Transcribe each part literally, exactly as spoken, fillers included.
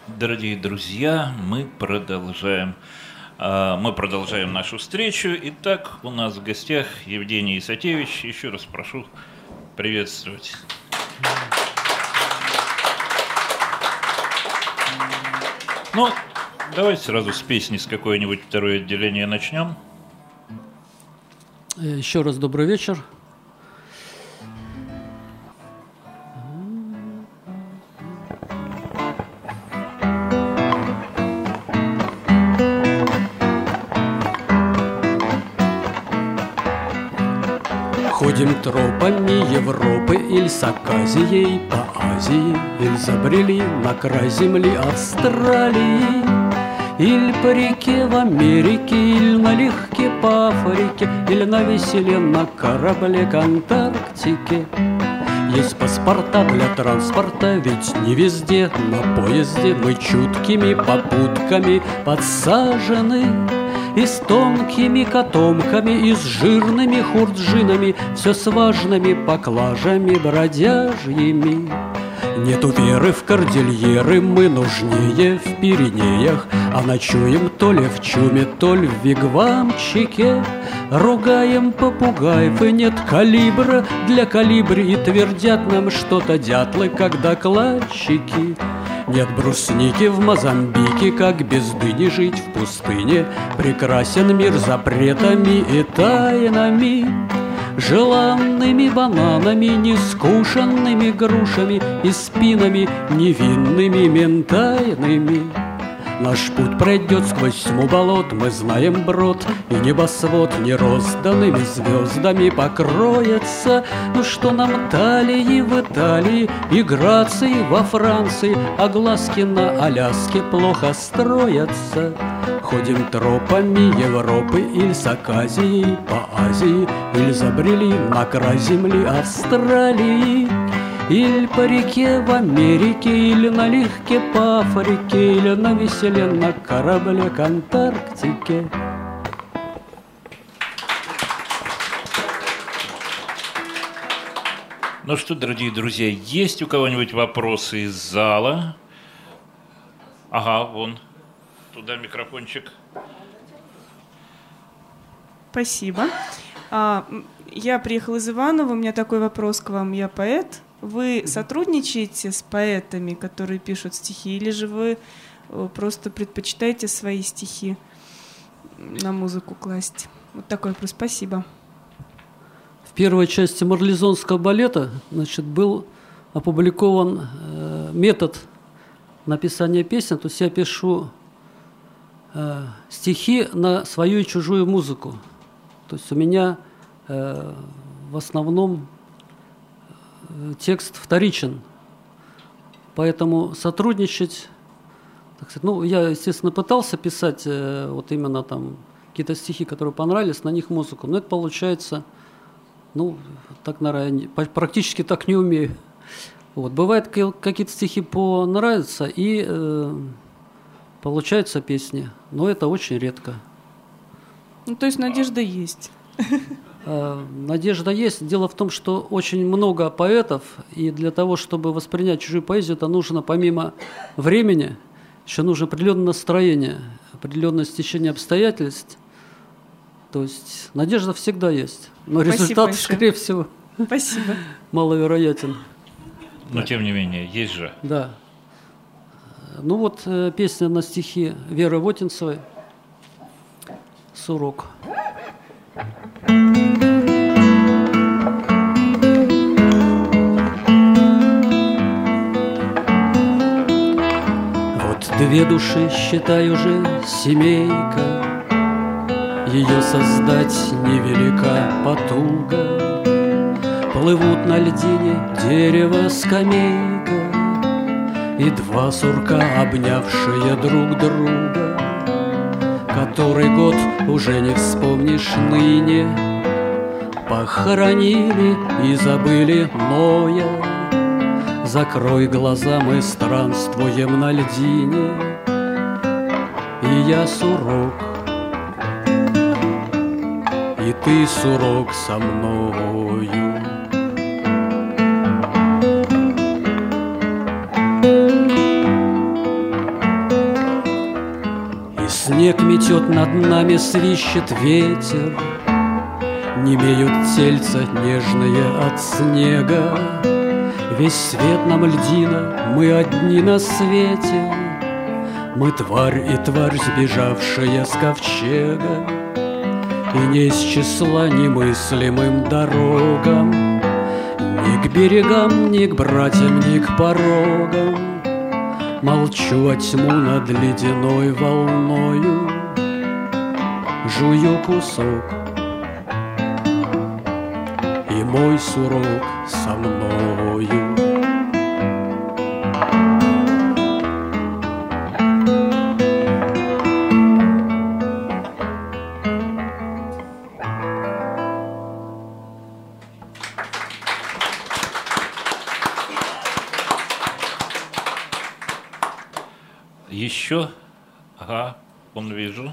Дорогие друзья, мы продолжаем, мы продолжаем нашу встречу. Итак, у нас в гостях Евгений Исатевич. Еще раз прошу приветствовать. Ну, давайте сразу с песни, с какое-нибудь второе отделение начнем. Еще раз добрый вечер. Ходим тропами Европы, иль с Аказией по Азии, иль забрели на край земли Австралии, иль по реке в Америке, иль налегке по Африке, или на веселе на корабле к Антарктике. Есть паспорта для транспорта, ведь не везде на поезде мы чуткими попутками подсажены. И с тонкими котомками, и с жирными хурджинами, все с важными поклажами бродяжьими. Нету веры в кордильеры, мы нужнее в Пиренеях, а ночуем то ли в чуме, то ли в вигвамчике. Ругаем попугаев, и нет калибра для калибри, и твердят нам что-то дятлы, как докладчики. Нет брусники в Мозамбике, как без дыни жить в пустыне. Прекрасен мир запретами и тайнами, желанными бананами, нескушенными грушами и спинами невинными ментайными. Наш путь пройдет сквозь тьму болот, мы знаем брод, и небосвод нерозданными звездами покроется. Ну что нам талии в Италии и грации во Франции, а глазки на Аляске плохо строятся. Ходим тропами Европы, иль с Аказией по Азии, иль забрели на край земли Австралии, иль по реке в Америке, или налегке по Африке, или на веселе на корабле к Антарктике. Ну что, дорогие друзья, есть у кого-нибудь вопросы из зала? Ага, вон, туда микрофончик. Спасибо. Я приехала из Иваново, у меня такой вопрос к вам. Я поэт. Вы сотрудничаете с поэтами, которые пишут стихи, или же вы просто предпочитаете свои стихи на музыку класть? Вот такой вопрос. Спасибо. В первой части марлезонского балета, значит, был опубликован э, метод написания песен. То есть я пишу э, стихи на свою и чужую музыку. То есть у меня э, в основном текст вторичен, поэтому сотрудничать, так сказать, ну, я, естественно, пытался писать э, вот именно там какие-то стихи, которые понравились, на них музыку, но это получается, ну, так, наверное, практически так не умею. Вот. Бывает, какие-то стихи понравятся, и э, получаются песни, но это очень редко. Ну, то есть надежда есть. Надежда есть. Дело в том, что очень много поэтов, и для того, чтобы воспринять чужую поэзию, это нужно помимо времени, еще нужно определенное настроение, определенное стечение обстоятельств. То есть надежда всегда есть, но Спасибо результат, большое. скорее всего, Спасибо. маловероятен. Но тем не менее, есть же. Да. Ну вот э, песня на стихи Веры Вотинцевой «Сурок». Вот две души, считай, уже семейка, ее создать невелика потуга. Плывут на льдине дерево, скамейка и два сурка, обнявшие друг друга. Который год уже не вспомнишь ныне, похоронили и забыли Ноя. Закрой глаза, мы странствуем на льдине, и я сурок, и ты сурок со мною. Снег метет над нами, свищет ветер, немеют тельца нежные от снега. Весь свет нам льдина, мы одни на свете. Мы тварь и тварь, сбежавшая с ковчега, и не из числа немыслимым дорогам, ни к берегам, ни к братьям, ни к порогам. Молчу во тьму над ледяной волною, жую кусок, и мой сурок со мною. Еще? Ага, он вижу.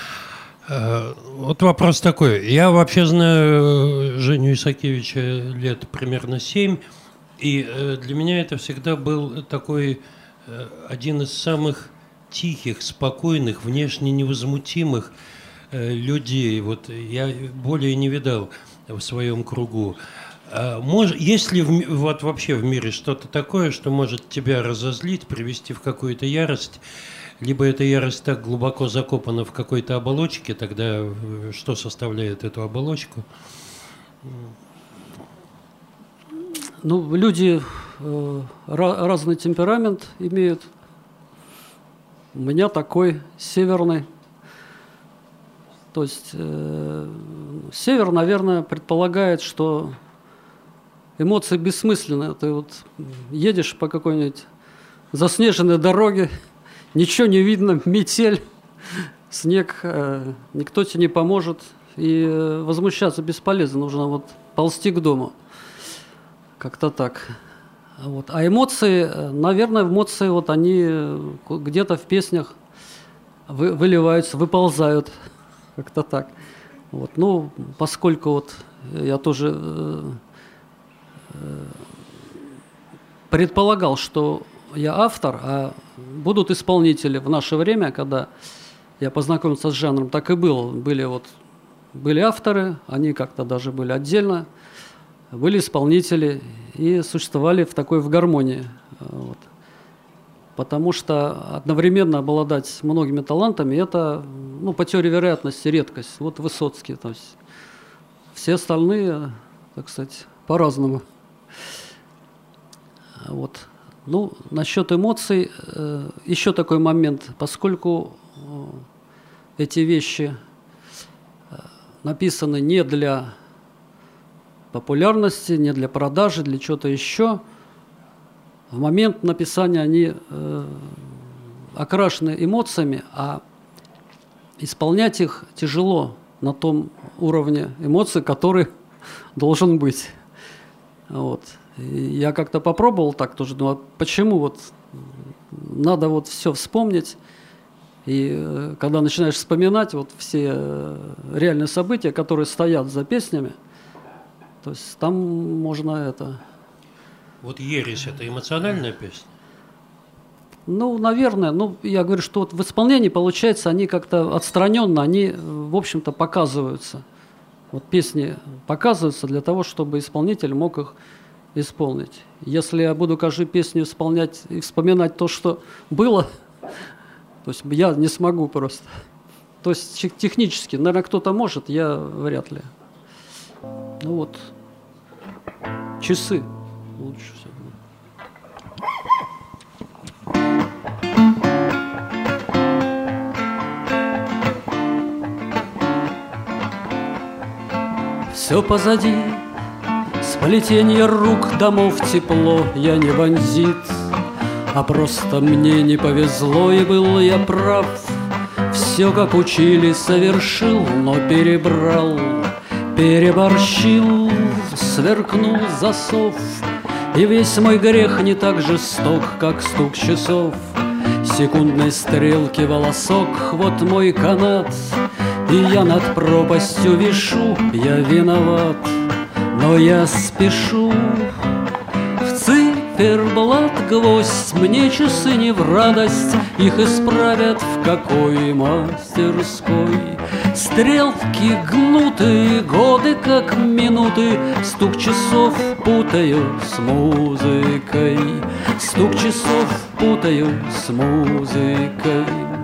Вот вопрос такой. Я вообще знаю Женю Исакевича лет примерно семь, и для меня это всегда был такой один из самых тихих, спокойных, внешне невозмутимых людей. Вот я более не видал в своем кругу. Мож, есть ли в, вот вообще в мире что-то такое, что может тебя разозлить, привести в какую-то ярость? Либо эта ярость так глубоко закопана в какой-то оболочке, тогда что составляет эту оболочку? Ну, люди э, разный темперамент имеют. У меня такой северный. То есть э, север, наверное, предполагает, что эмоции бессмысленны. Ты вот едешь по какой-нибудь заснеженной дороге, ничего не видно, метель, снег, э, никто тебе не поможет. И э, возмущаться бесполезно, нужно вот ползти к дому. Как-то так. Вот. А эмоции, наверное, эмоции вот они где-то в песнях вы, выливаются, выползают. Как-то так. Вот. Ну, поскольку вот я тоже э, э, предполагал, что я автор, а будут исполнители в наше время, когда я познакомился с жанром, так и было. Были, вот, были авторы, они как-то даже были отдельно, были исполнители и существовали в такой в гармонии. Вот. Потому что одновременно обладать многими талантами – это, ну, по теории вероятности, редкость. Вот Высоцкий. То есть все остальные, так сказать, по-разному. Вот. Ну, насчет эмоций, э, еще такой момент. Поскольку э, эти вещи э, написаны не для популярности, не для продажи, для чего-то еще, в момент написания они э, окрашены эмоциями, а исполнять их тяжело на том уровне эмоций, который должен быть. Вот. И я как-то попробовал так тоже, думаю, почему вот надо вот все вспомнить, и э, когда начинаешь вспоминать вот все э, реальные события, которые стоят за песнями, то есть там можно это... Вот «Ересь» — это эмоциональная песня? Ну, наверное. Ну, я говорю, что вот в исполнении, получается, они как-то отстраненно, они, в общем-то, показываются. Вот песни показываются для того, чтобы исполнитель мог их исполнить. Если я буду каждую песню исполнять и вспоминать то, что было, то есть я не смогу просто. То есть технически, наверное, кто-то может, я вряд ли. Ну вот, часы лучше всего. Все позади, сплетение рук, домов тепло, я не бандит, а просто мне не повезло, и был я прав. Все, как учили, совершил, но перебрал, переборщил, сверкнул засов, и весь мой грех не так жесток, как стук часов. Секундной стрелки волосок, вот мой канат, и я над пропастью вишу, я виноват, но я спешу в циферблат гвоздь, мне часы не в радость, их исправят в какой мастерской. Стрелки гнутые, годы как минуты, стук часов путаю с музыкой, стук часов путаю с музыкой.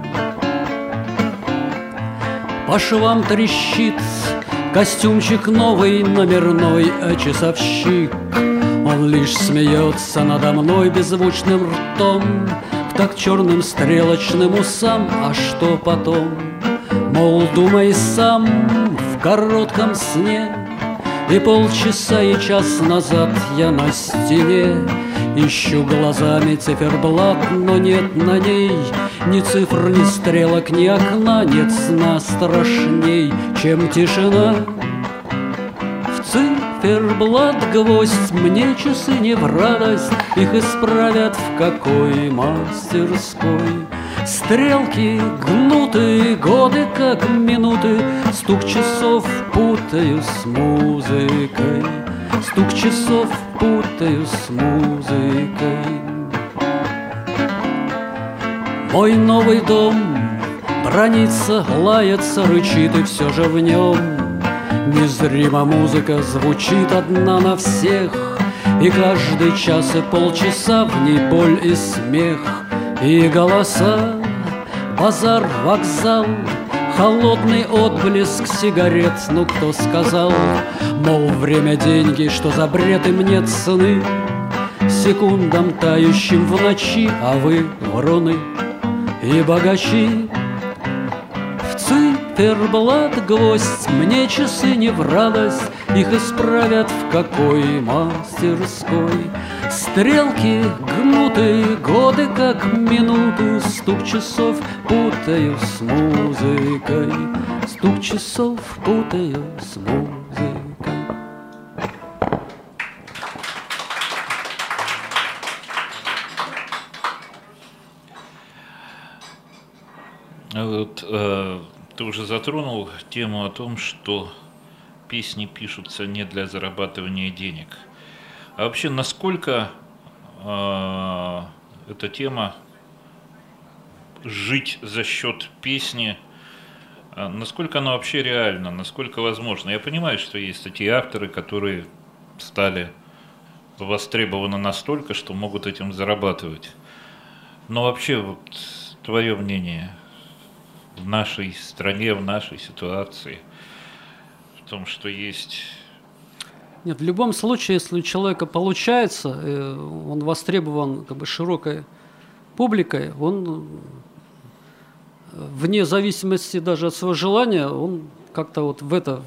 По швам трещит костюмчик новый, номерной, а часовщик, он лишь смеется надо мной беззвучным ртом, к так черным стрелочным усам. А что потом? Мол, думай сам в коротком сне. И полчаса, и час назад я на стене ищу глазами циферблат, но нет на ней ни цифр, ни стрелок, ни окна. Нет сна страшней, чем тишина. В циферблат гвоздь, мне часы не в радость, их исправят в какой мастерской. Стрелки гнутые, годы как минуты, стук часов путаю с музыкой, стук часов путаю с музыкой. Мой новый дом бранится, лается, рычит, и все же в нем незримо музыка звучит одна на всех. И каждый час и полчаса в ней боль и смех, и голоса, базар, вокзал, холодный отблеск сигарет. Ну кто сказал, мол, время деньги, что за бред, им нет цены секундам, тающим в ночи, а вы вруны и богачи. В циферблат гвоздь, мне часы не в радость, их исправят в какой мастерской. Стрелки гнутые, годы как минуты, стук часов путаю с музыкой, стук часов путаю с музыкой. Вот, э, ты уже затронул тему о том, что песни пишутся не для зарабатывания денег. А вообще, насколько э, эта тема жить за счет песни, э, насколько она вообще реальна, насколько возможно? Я понимаю, что есть такие авторы, которые стали востребованы настолько, что могут этим зарабатывать. Но вообще, вот, твое мнение в нашей стране, в нашей ситуации, в том, что есть... Нет, в любом случае, если у человека получается, он востребован как бы широкой публикой, он вне зависимости даже от своего желания, он как-то вот в это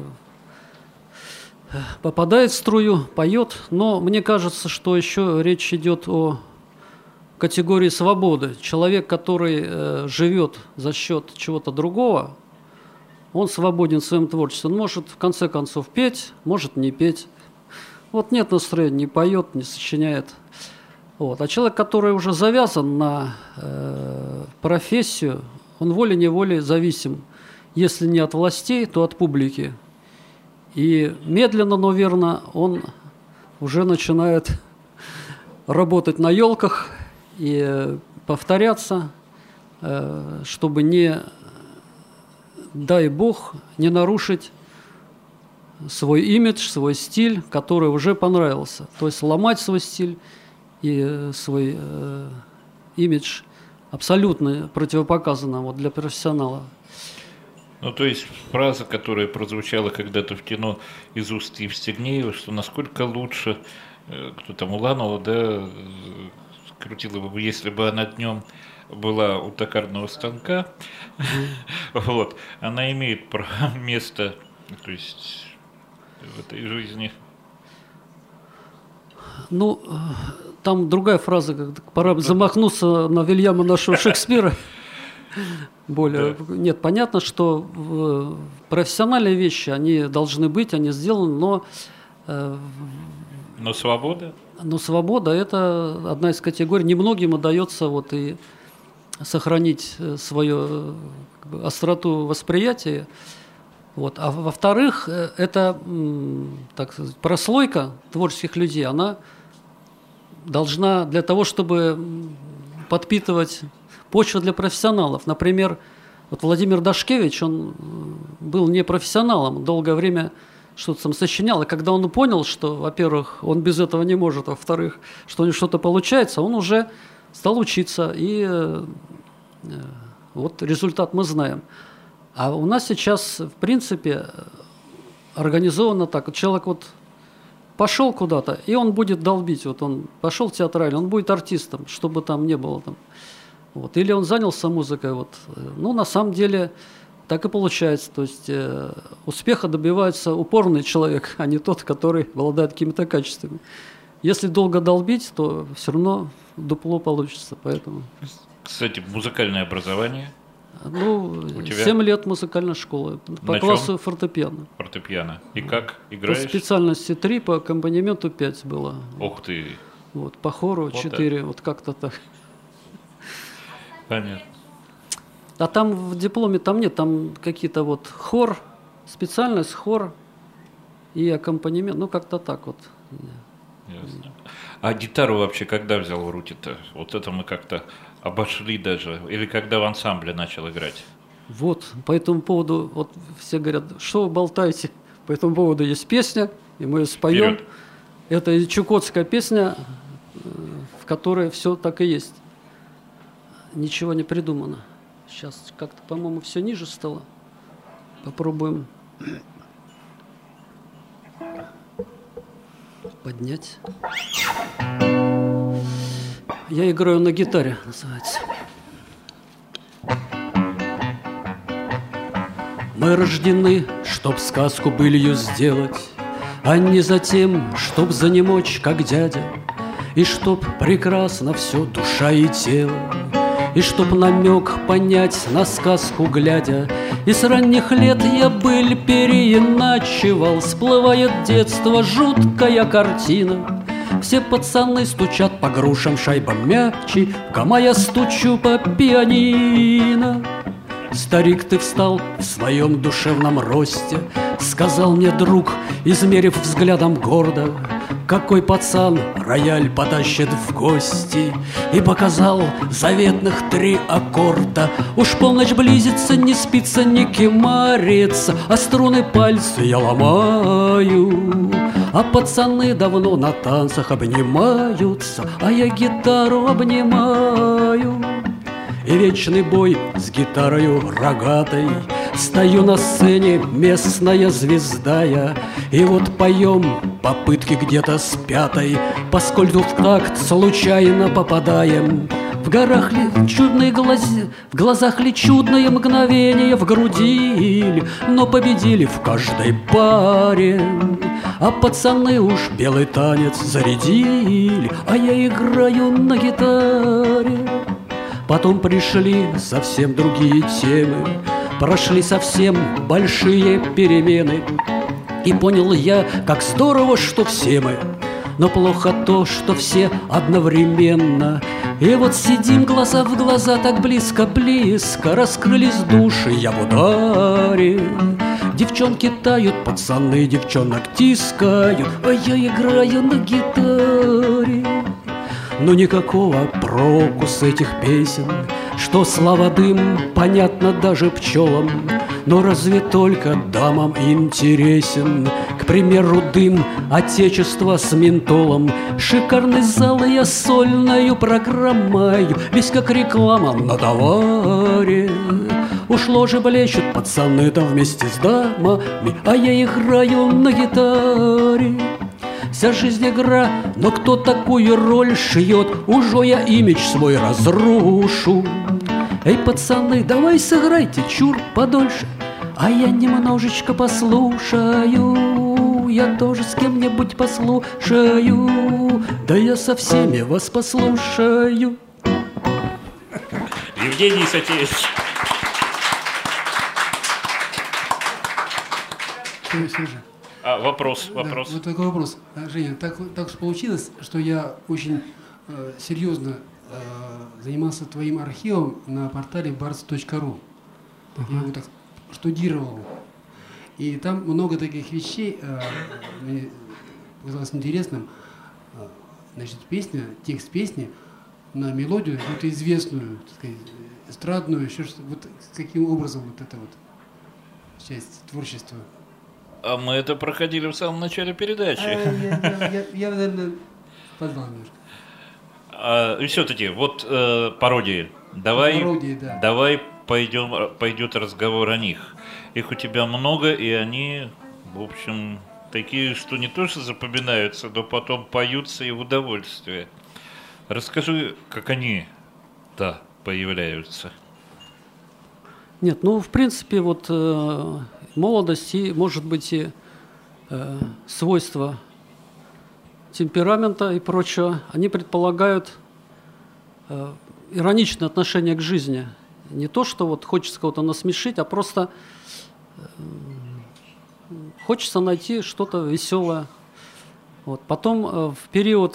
попадает в струю, поет. Но мне кажется, что еще речь идет о категории свободы. Человек, который э, живет за счет чего-то другого, он свободен в своем творчестве. Он может, в конце концов, петь, может не петь. Вот нет настроения, не поет, не сочиняет. Вот. А человек, который уже завязан на э, профессию, он волей-неволей зависим, если не от властей, то от публики. И медленно, но верно он уже начинает работать на елках и повторяться, э, чтобы не... дай Бог, не нарушить свой имидж, свой стиль, который уже понравился. То есть ломать свой стиль и свой э, имидж абсолютно противопоказано вот, для профессионала. Ну, то есть фраза, которая прозвучала когда-то в кино из уст Евстигнеева, что насколько лучше, э, кто там, Уланова, да, крутила бы, если бы она днем была у токарного станка, mm-hmm. вот, она имеет место, то есть в этой жизни. Ну, там другая фраза, как пора замахнуться на Вильяма нашего Шекспира. Более да. Нет, понятно, что профессиональные вещи, они должны быть, они сделаны, но... Но свобода? Но свобода – это одна из категорий. Немногим удается вот и сохранить свою как бы, остроту восприятия. Вот. А во-вторых, это, так сказать, прослойка творческих людей, она должна для того, чтобы подпитывать почву для профессионалов. Например, вот Владимир Дашкевич, он был не профессионалом, долгое время что-то там сочинял, и когда он понял, что, во-первых, он без этого не может, а во-вторых, что у него что-то получается, он уже стал учиться, и э, вот результат мы знаем. А у нас сейчас, в принципе, организовано так, вот человек вот пошел куда-то, и он будет долбить, вот он пошел в театральный, он будет артистом, чтобы там не было там. Вот. Или он занялся музыкой. Вот. Ну, на самом деле, так и получается. То есть э, успеха добивается упорный человек, а не тот, который обладает какими-то качествами. Если долго долбить, то все равно дупло получится. Поэтому... Кстати, музыкальное образование? Ну, семь лет музыкальной школы. По На классу чем? фортепиано. Фортепиано. И как играешь? По специальности три, по аккомпанементу пять было. Ух ты! Вот, по хору Вот четыре, это. вот как-то так. Понятно. А там в дипломе там нет, там какие-то вот хор, специальность хор и аккомпанемент, ну как-то так вот. Ясно. А гитару вообще когда взял в руки-то? Вот это мы как-то обошли даже. Или когда в ансамбле начал играть? Вот, по этому поводу, вот все говорят, что вы болтаете? По этому поводу есть песня, и мы ее споем. Вперед. Это чукотская песня, в которой все так и есть. Ничего не придумано. Сейчас как-то, по-моему, все ниже стало. Попробуем поднять. Я играю на гитаре, называется. Мы рождены, чтоб сказку былью сделать, а не за тем, чтоб занемочь, как дядя, и чтоб прекрасно все душа и тело. И чтоб намек понять на сказку глядя, и с ранних лет я быль переиначивал. Всплывает детство, жуткая картина. Все пацаны стучат по грушам шайбам мячи, Кама я стучу по пианино. Старик, ты встал в своем душевном росте, сказал мне друг, измерив взглядом гордо, какой пацан рояль потащит в гости, и показал заветных три аккорда. Уж полночь близится, не спится, не кемарится, а струны пальцы я ломаю. А пацаны давно на танцах обнимаются, а я гитару обнимаю. И вечный бой с гитарою рогатой, стою на сцене, местная звезда я. И вот поем попытки где-то с пятой, поскольку в такт случайно попадаем. В горах ли чудные глаза, в глазах ли чудное мгновение, в груди ли, но победили в каждой паре. А пацаны уж белый танец зарядили, а я играю на гитаре. Потом пришли совсем другие темы, прошли совсем большие перемены. И понял я, как здорово, что все мы, но плохо то, что все одновременно. И вот сидим глаза в глаза, так близко-близко, раскрылись души, я в ударе. Девчонки тают, пацаны девчонок тискают, а я играю на гитаре. Но никакого проку с этих песен, что слава дым понятно даже пчелам. Но разве только дамам интересен, к примеру, дым отечества с ментолом? Шикарный зал я сольною программою, весь как реклама на товаре. Уж ложи блещут пацаны-то вместе с дамами, а я играю на гитаре. Вся жизнь игра, но кто такую роль шьет, уже я имидж свой разрушу. Эй, пацаны, давай сыграйте чур подольше, а я немножечко послушаю. Я тоже с кем-нибудь послушаю, да я со всеми вас послушаю. Евгений Исакевич. А, вопрос, вопрос. Да, вот такой вопрос. Женя, так, так уж получилось, что я очень э, серьезно э, занимался твоим архивом на портале барс точка ру. Uh-huh. Я его так штудировал. И там много таких вещей, э, мне показалось интересным. значит, песня, текст песни на мелодию, какую-то известную, так сказать, эстрадную, еще что-то. Вот каким образом вот эта вот часть творчества? А мы это проходили в самом начале передачи. А, я, я, я, я, наверное, позвал немножко. А, и все-таки, вот э, пародии. Давай, Пародии, да. давай пойдем, пойдет разговор о них. Их у тебя много, и они, в общем, такие, что не то что запоминаются, но потом поются и в удовольствие. Расскажи, как они, да, появляются. Нет, ну, в принципе, вот э, молодость и, может быть, и э, свойства темперамента и прочего, они предполагают э, ироничное отношение к жизни. Не то, что вот хочется кого-то насмешить, а просто э, хочется найти что-то веселое. Вот. Потом э, в период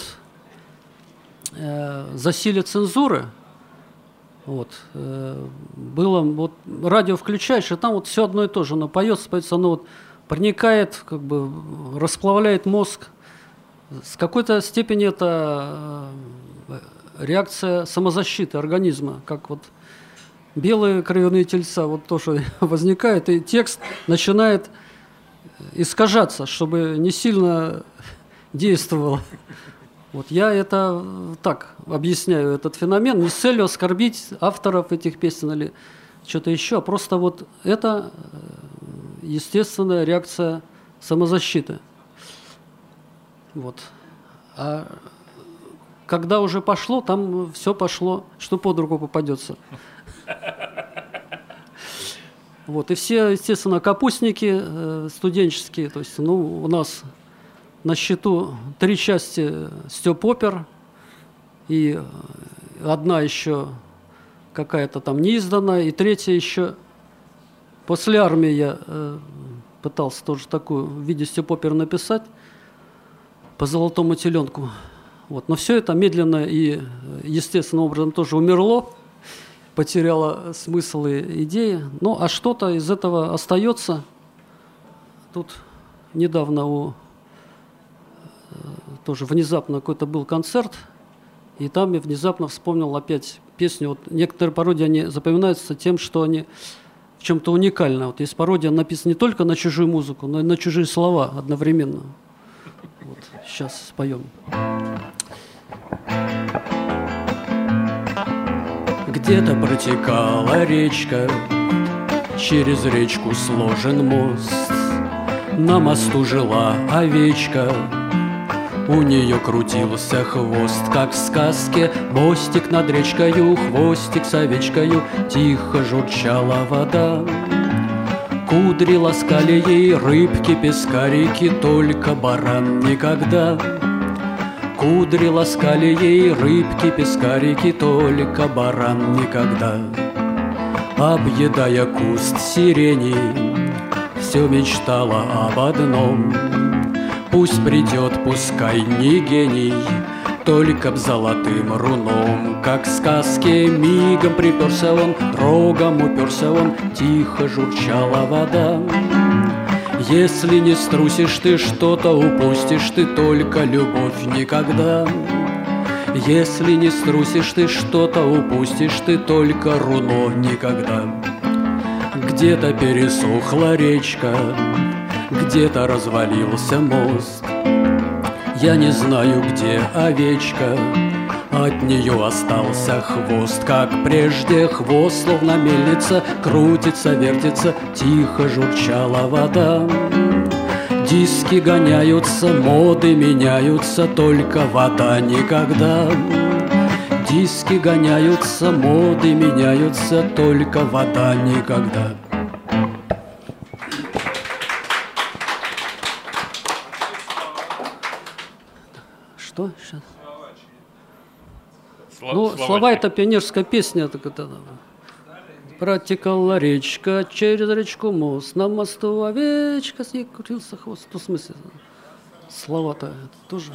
э, засилия цензуры вот, э, было, вот радио включаешь, и там вот все одно и то же, оно поется, поется, оно вот проникает, как бы расплавляет мозг. С какой-то степени это э, реакция самозащиты организма, как вот белые кровяные тельца, вот тоже возникает, и текст начинает искажаться, чтобы не сильно действовал. Вот я это так объясняю, этот феномен, не с целью оскорбить авторов этих песен или что-то еще, а просто вот это естественная реакция самозащиты. Вот. А когда уже пошло, там все пошло, что под руку попадется. Вот. И все, естественно, капустники э, студенческие, то есть, ну, у нас на счету три части стёп-опер, и одна еще какая-то там неизданная, и третья еще после армии я э, пытался тоже такую в виде стёп-опер написать по «Золотому теленку». Вот. Но все это медленно и естественным образом тоже умерло, потеряло смысл и идеи. Ну, а что-то из этого остается. Тут недавно у тоже внезапно какой-то был концерт, и там я внезапно вспомнил опять песню. Вот некоторые пародии, они запоминаются тем, что они в чем-то уникальны. Вот есть пародия, написана не только на чужую музыку, но и на чужие слова одновременно. Вот, сейчас споем. Где-то протекала речка, через речку сложен мост. На мосту жила овечка, у нее крутился хвост, как в сказке. Мостик над речкою, хвостик с овечкою, тихо журчала вода. Кудри ласкали ей рыбки, пескарики, только баран никогда. Кудри ласкали ей рыбки, пескарики, только баран никогда. Объедая куст сирени, все мечтала об одном: пусть придет, пускай не гений, только б золотым руном. Как в сказке мигом приперся он, рогом уперся он, тихо журчала вода. Если не струсишь ты, что-то упустишь ты, только любовь никогда. Если не струсишь ты, что-то упустишь ты, только руно никогда. Где-то пересохла речка, где-то развалился мост. Я не знаю, где овечка, от нее остался хвост. Как прежде хвост, словно мельница, крутится, вертится, тихо журчала вода. Диски гоняются, моды меняются, только вода никогда. Диски гоняются, моды меняются, только вода никогда. Что сейчас? Слова, ну, слова, слова это пионерская песня. Так это, протекала речка, через речку мост, на мосту овечка, с ней крутился хвост. Ну, в смысле, слова-то это тоже.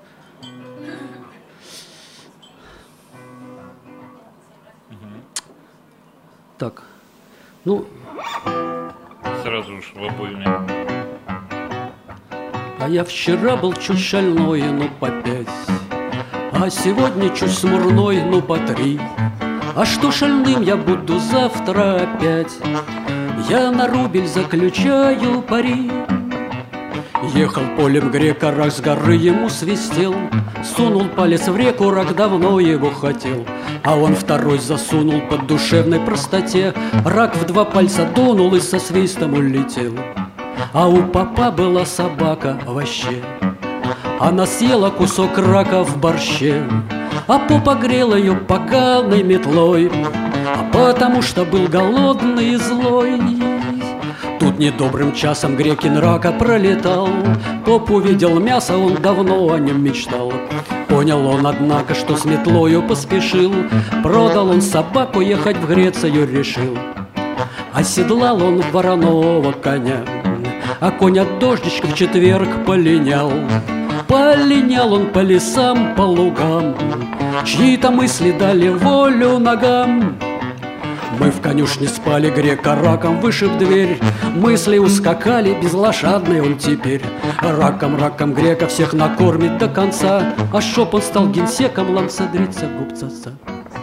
Угу. Так, ну... Сразу уж в обойме. А я вчера был чуть шальной, но по пять а сегодня чуть смурной, ну по три. А что шальным я буду завтра опять? Я на рубль заключаю пари. Ехал полем грека, рак с горы ему свистел. Сунул палец в реку, рак давно его хотел. А он второй засунул по душевной простоте. Рак в два пальца дунул и со свистом улетел. А у попа была собака вообще. Она съела кусок рака в борще, а поп погрел ее поганой метлой, а потому что был голодный и злой. Тут недобрым часом грекин рака пролетал. Поп увидел мясо, он давно о нем мечтал. Понял он, однако, что с метлою поспешил. Продал он собаку, ехать в Грецию решил. Оседлал он вороного коня, а конь от дождичка в четверг полинял. Полинял он по лесам, по лугам, чьи-то мысли дали волю ногам. Мы в конюшне спали, грека раком вышиб дверь. Мысли ускакали, безлошадный он теперь. Раком, раком грека всех накормит до конца. А чтоб он стал генсеком, ланцедрица губцаца.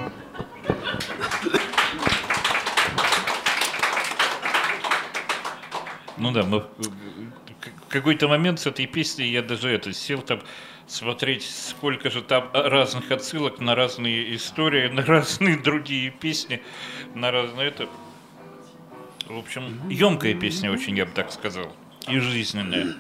Ну да, мы в какой-то момент с этой песней я даже это сел там смотреть, сколько же там разных отсылок на разные истории, на разные другие песни, на разные это. В общем, емкая песня очень, я бы так сказал, и жизненная.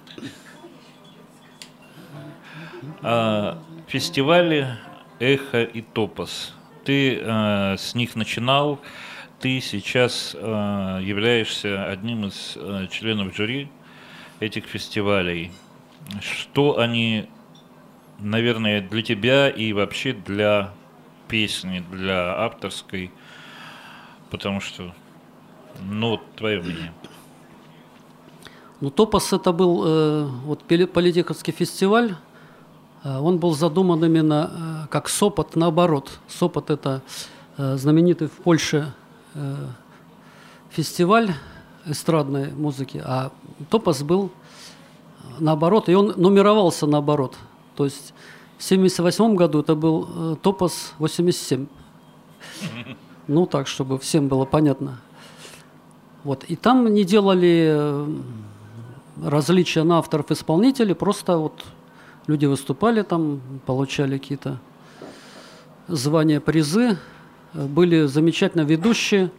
А, фестивали «Эхо» и «Топос». Ты а, с них начинал, ты сейчас а, являешься одним из а, членов жюри этих фестивалей. Что они, наверное, для тебя и вообще для песни, для авторской, потому что, ну, твое мнение. Ну, «Топос» это был э, вот политический фестиваль. Э, он был задуман именно э, как «Сопот» наоборот. «Сопот» это э, знаменитый в Польше э, фестиваль эстрадной музыки, а «Топос» был наоборот, и он нумеровался наоборот. То есть в семьдесят восьмом году это был э, «Топос восемьдесят семь». Ну так, чтобы всем было понятно. Вот. И там не делали различия на авторов-исполнителей, просто вот люди выступали там, получали какие-то звания, призы. Были замечательно ведущие.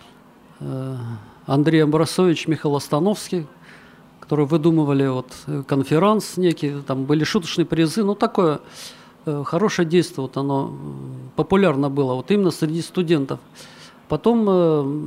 Андрей Амбросович, Михаил Остановский, которые выдумывали вот конферанс некий, там были шуточные призы, ну такое э, хорошее действие, вот оно популярно было, вот именно среди студентов. Потом э,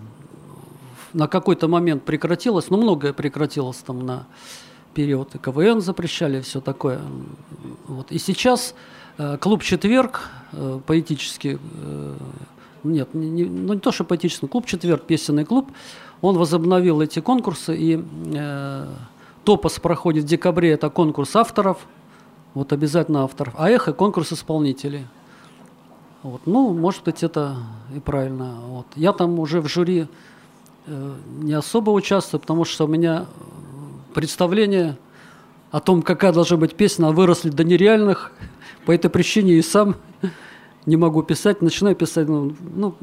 на какой-то момент прекратилось, ну многое прекратилось там на период, и КВН запрещали, все такое. Вот. И сейчас э, клуб «Четверг», э, поэтический, э, нет, не, не, ну не то, что поэтический, клуб «Четверг», песенный клуб, он возобновил эти конкурсы, и э, «Топос» проходит в декабре, это конкурс авторов, вот обязательно авторов, а «Эхо» — конкурс исполнителей. Вот. Ну, может быть, это и правильно. Вот. Я там уже в жюри э, не особо участвую, потому что у меня представление о том, какая должна быть песня, выросли до нереальных, по этой причине и сам не могу писать, начинаю писать, ну, ну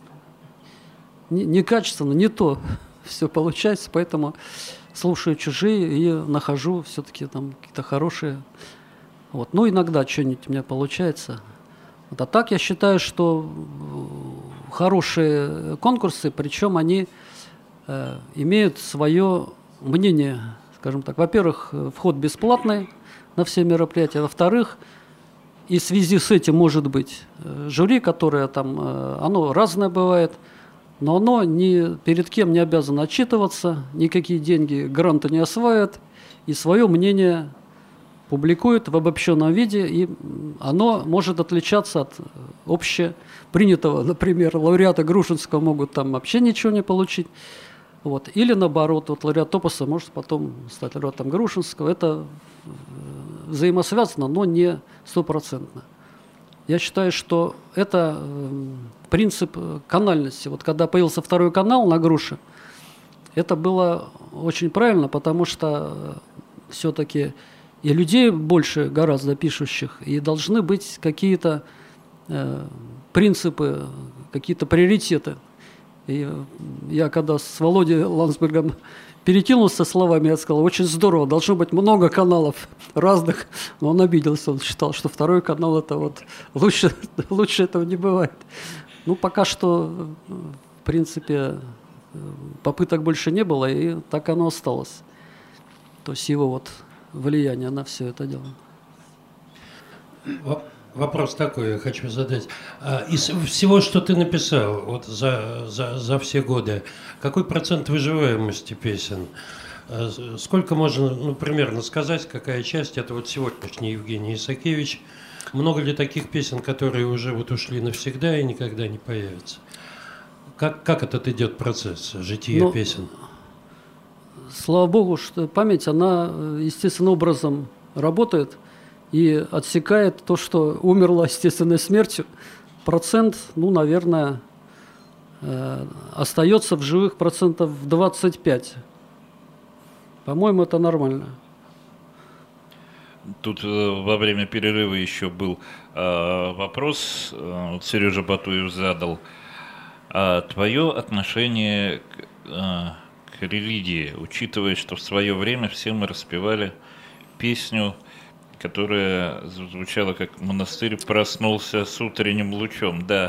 некачественно, не то все получается, поэтому слушаю чужие и нахожу все-таки там какие-то хорошие. Вот. Ну, иногда что-нибудь у меня получается. Вот. А так я считаю, что хорошие конкурсы, причем они э, имеют свое мнение, скажем так. Во-первых, вход бесплатный на все мероприятия. Во-вторых, и в связи с этим может быть жюри, которое там, э, оно разное бывает, но оно ни перед кем не обязано отчитываться, никакие деньги, гранты не осваивает, и свое мнение публикует в обобщенном виде, и оно может отличаться от общепринятого. Например, лауреаты Грушинского могут там вообще ничего не получить. Вот. Или наоборот, вот лауреат «Топоса» может потом стать лауреатом Грушинского. Это взаимосвязано, но не стопроцентно. Я считаю, что это принцип канальности. Вот когда появился второй канал на Груше, это было очень правильно, потому что все-таки и людей больше гораздо пишущих, и должны быть какие-то э, принципы, какие-то приоритеты. И я когда с Володей Ландсбергом перекинулся словами, я сказал, очень здорово, должно быть много каналов разных, но он обиделся, он считал, что второй канал это вот лучше, лучше этого не бывает. Ну, пока что, в принципе, попыток больше не было, и так оно осталось. То есть его вот влияние на все это дело. Вопрос такой я хочу задать. Из всего, что ты написал вот за, за, за все годы, какой процент выживаемости песен? Сколько можно, ну, примерно сказать, какая часть это вот сегодняшний Евгений Исакевич? Много ли таких песен, которые уже вот ушли навсегда и никогда не появятся? Как, как этот идет процесс жития ну, песен? Слава Богу, что память, она естественным образом работает и отсекает то, что умерло естественной смертью. Процент, ну, наверное, э, остается в живых процентов двадцать пять. По-моему, это нормально. Тут э, во время перерыва еще был э, вопрос, э, Сережа Батуев задал. А твое отношение к, э, к религии, учитывая, что в свое время все мы распевали песню, которая звучала как «Монастырь проснулся с утренним лучом», да.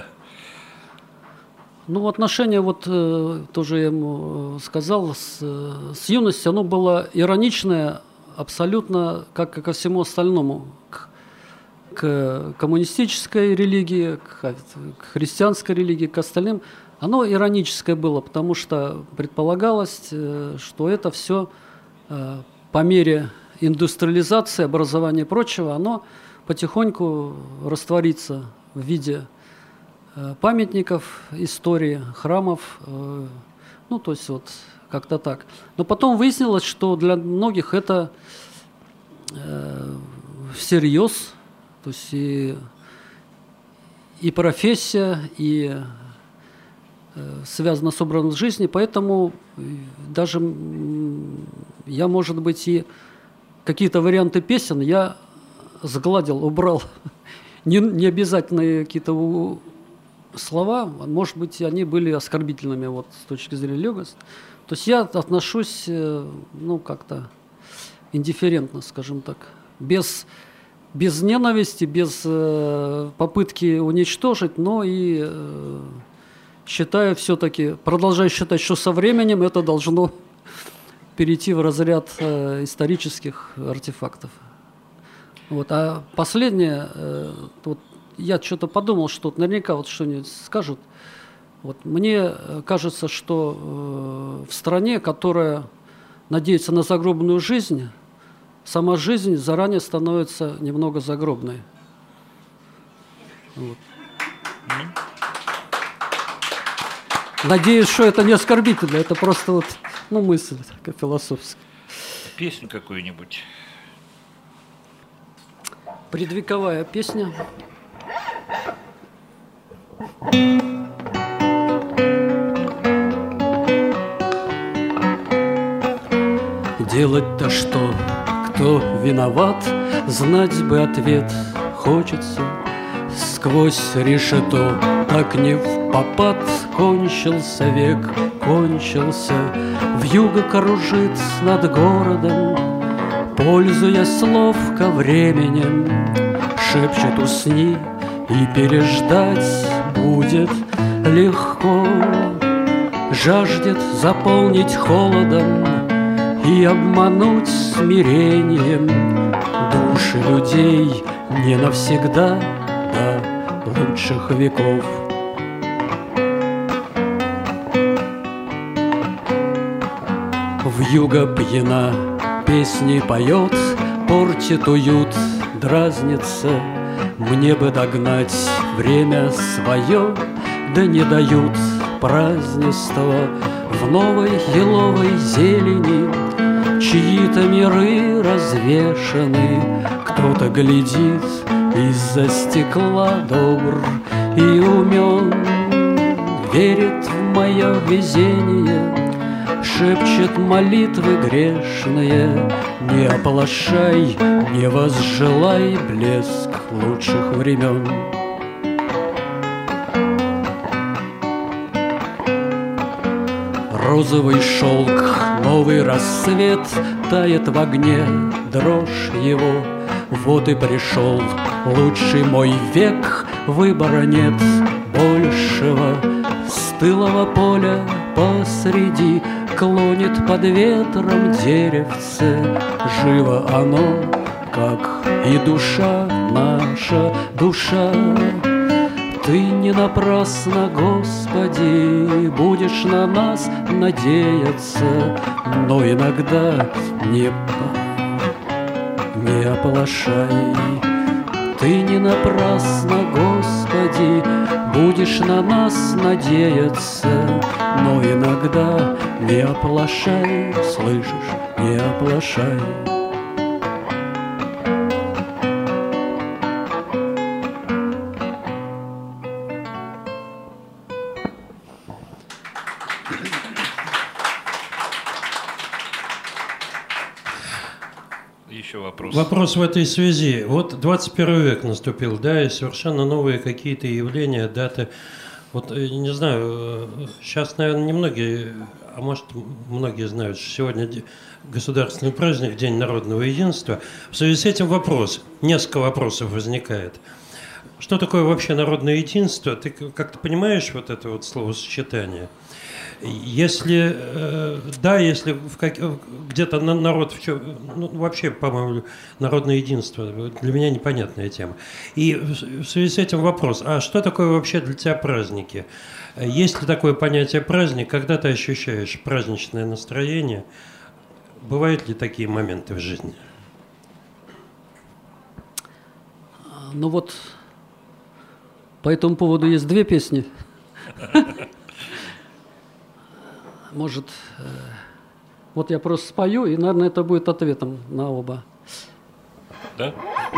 Ну, отношение, вот э, тоже я ему сказал, с, с юности, оно было ироничное, абсолютно как и ко всему остальному, к, к коммунистической религии, к, к христианской религии, к остальным. Оно ироническое было, потому что предполагалось, э, что это все э, по мере индустриализации, образования и прочего, оно потихоньку растворится в виде э, памятников, истории, храмов, э, ну, то есть вот как-то так. Но потом выяснилось, что для многих это э, всерьез, то есть и, и профессия, и э, связано с образом жизни, поэтому даже я, может быть, и какие-то варианты песен я сгладил, убрал. Не, не обязательные какие-то слова, может быть, они были оскорбительными вот, с точки зрения религиозности. То есть я отношусь, ну, как-то индифферентно, скажем так. Без, без ненависти, без э, попытки уничтожить, но и э, считаю все-таки, продолжаю считать, что со временем это должно перейти в разряд э, исторических артефактов. Вот. А последнее, э, вот я что-то подумал, что вот наверняка вот что-нибудь скажут. Вот мне кажется, что э, в стране, которая надеется на загробную жизнь, сама жизнь заранее становится немного загробной. Вот. Надеюсь, что это не оскорбительно, это просто вот, ну, мысль такая философская. Песню какую-нибудь. Предвековая песня. Делать-то что? Кто виноват? Знать бы ответ хочется. Сквозь решето так не впопад. Кончился век, кончился. Вьюга кружит над городом, пользуясь ловко временем. Шепчет: усни, и переждать будет легко. Жаждет заполнить холодом и обмануть смирением души людей не навсегда до лучших веков. Вьюга пьяна, песни поет, портит уют, дразнится. Мне бы догнать время свое, да не дают празднества в новой еловой зелени. Чьи-то миры развешаны, кто-то глядит из-за стекла, добр и умен, верит в мое везение. шепчет молитвы грешные. Не оплошай, не возжелай блеск лучших времен. Розовый шелк, новый рассвет тает в огне, дрожь его. Вот и пришел лучший мой век, выбора нет большего. Стылого поля посреди клонит под ветром деревце. Живо оно, как и душа наша, душа. Ты не напрасно, Господи, будешь на нас надеяться, но иногда не, не оплошай. Ты не напрасно, Господи, будешь на нас надеяться, но иногда не оплошай, слышишь, не оплошай. Еще вопрос. Вопрос в этой связи. Вот двадцать первый век наступил, да, и совершенно новые какие-то явления, даты. Вот, не знаю, сейчас, наверное, немногие, а может, многие знают, что сегодня государственный праздник, День народного единства. В связи с этим вопрос, несколько вопросов возникает. Что такое вообще народное единство? Ты как-то понимаешь вот это вот словосочетание? Если э, да, если в как, где-то на, народ в чем, ну, вообще, по-моему, народное единство для меня непонятная тема. И в, в связи с этим вопрос: а что такое вообще для тебя праздники? Есть ли такое понятие праздник, когда ты ощущаешь праздничное настроение? Бывают ли такие моменты в жизни? Ну вот, по этому поводу есть две песни. Может, э, вот я просто спою, и, наверное, это будет ответом на оба. Да?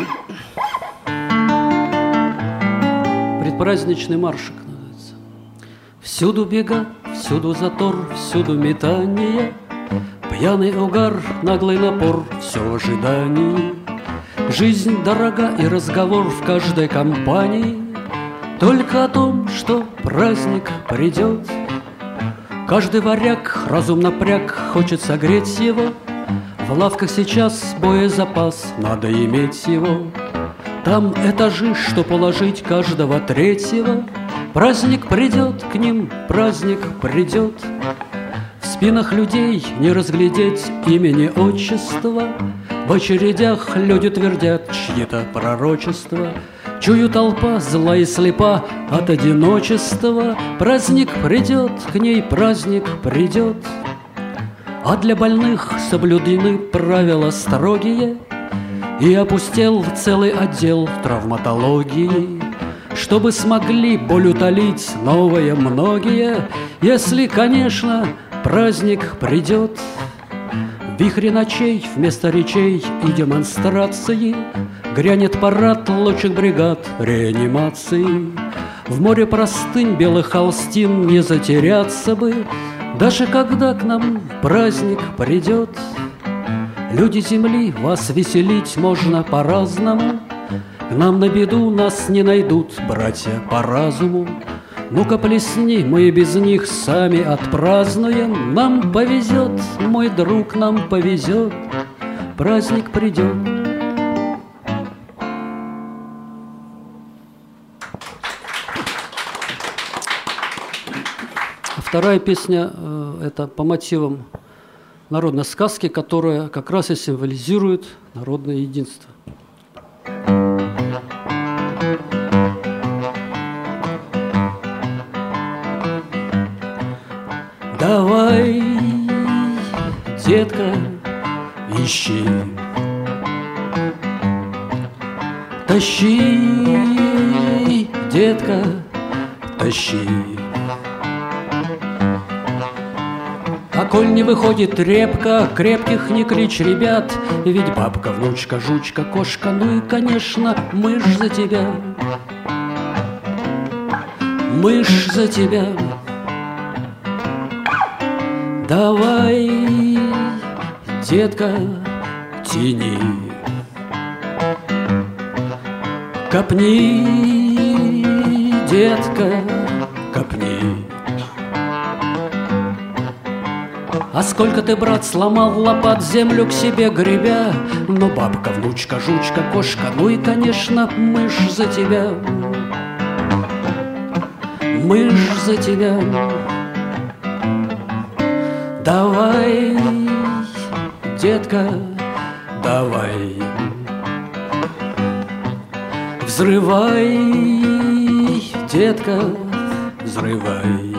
Предпраздничный маршик называется. Всюду бега, всюду затор, всюду метание, пьяный угар, наглый напор, все в ожидании. Жизнь дорога, и разговор в каждой компании только о том, что праздник придет. Каждый варяг разум напряг, хочет согреть его. В лавках сейчас боезапас, надо иметь его. Там этажи, что положить каждого третьего. Праздник придет к ним, праздник придет. В спинах людей не разглядеть имени отчества. В очередях люди твердят чьи-то пророчества. Чую, толпа зла и слепа от одиночества. Праздник придет, к ней праздник придет. А для больных соблюдены правила строгие, и опустел целый отдел травматологии. Чтобы смогли боль утолить новые многие, если, конечно, праздник придет. В вихре ночей вместо речей и демонстрации грянет парад лучших бригад реанимации. В море простынь белых холстин не затеряться бы, даже когда к нам праздник придет. Люди земли, вас веселить можно по-разному. К нам на беду нас не найдут братья по разуму. Ну-ка плесни, мы и без них сами отпразднуем. Нам повезет, мой друг, нам повезет, праздник придет. Вторая песня э, это по мотивам народной сказки, которая как раз и символизирует народное единство. Давай, детка, ищи, тащи, детка, тащи. А коль не выходит репка, крепких не кличь ребят, ведь бабка, внучка, жучка, кошка, ну и, конечно, мышь за тебя, мышь за тебя. Давай, детка, тяни, копни, детка, копни. А сколько ты, брат, сломал лопат, землю к себе гребя. Но бабка, внучка, жучка, кошка, ну и, конечно, мышь за тебя. Мышь за тебя. Давай, детка, давай. Взрывай, детка, взрывай.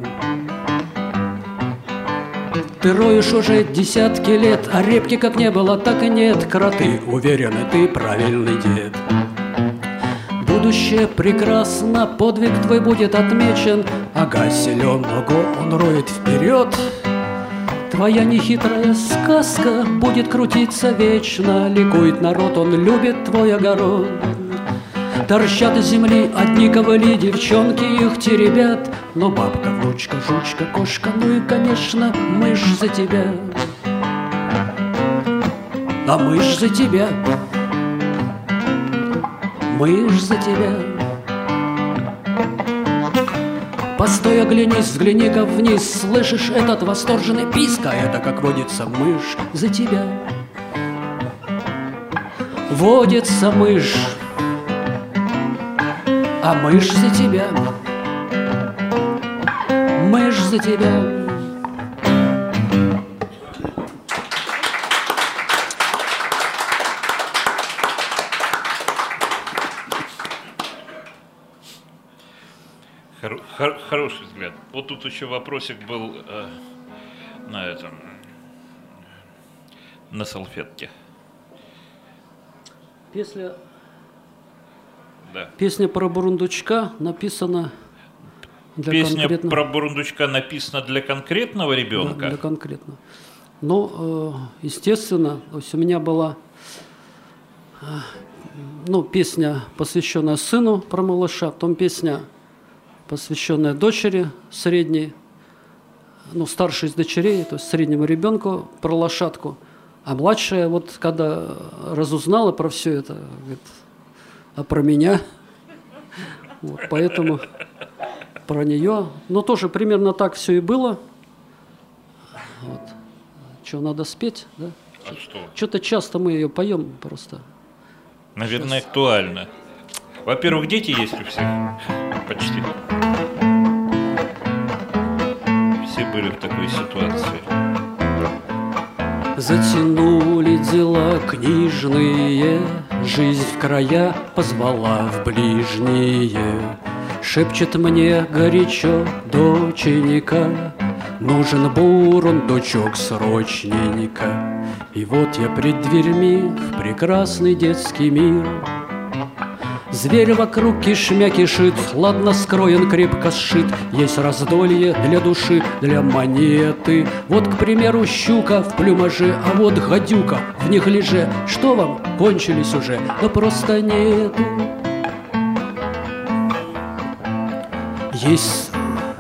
Ты роешь уже десятки лет, а репки как не было, так и нет. Кроты, уверены, ты правильный дед. Будущее прекрасно, подвиг твой будет отмечен. Ага, силен, ого, он роет вперед. Твоя нехитрая сказка будет крутиться вечно. Ликует народ, он любит твой огород. Торчат из земли одни ковыли, девчонки их теребят. Но бабка, внучка, жучка, кошка, ну и, конечно, мышь за тебя. А мышь за тебя. Мышь за тебя. Постой, оглянись, взгляни-ка вниз. Слышишь этот восторженный писк? А это, как водится, мышь за тебя. Водится мышь, а мышь за тебя. Мышь за тебя. Хор- хор- хороший взгляд. Вот тут еще вопросик был э, на этом, на салфетке. Песня, Да. песня про бурундучка написана для Песня конкретно... про бурундучка написана для конкретного ребенка? Да, для конкретно. Но, естественно, то есть у меня была ну, песня, посвященная сыну про малыша, потом песня, посвященная дочери средней, ну, старшей из дочерей, то есть среднему ребенку про лошадку. А младшая, вот когда разузнала про все это, говорит, а про меня, вот, поэтому про нее, но тоже примерно так все и было. Вот. Что, надо спеть, да? А что? Что-то часто мы ее поем просто. Наверное, Сейчас. актуально. Во-первых, дети есть у всех. Почти. Все были в такой ситуации. Затянули дела книжные, жизнь в края позвала в ближние. Шепчет мне горячо доченька, нужен бурундучок срочненько. И вот я пред дверьми в прекрасный детский мир. Зверь вокруг кишмя кишит, ладно скроен, крепко сшит. Есть раздолье для души, для монеты. Вот, к примеру, щука в плюмаже, а вот гадюка в неглиже. Что вам, кончились уже? Да просто нету. Есть...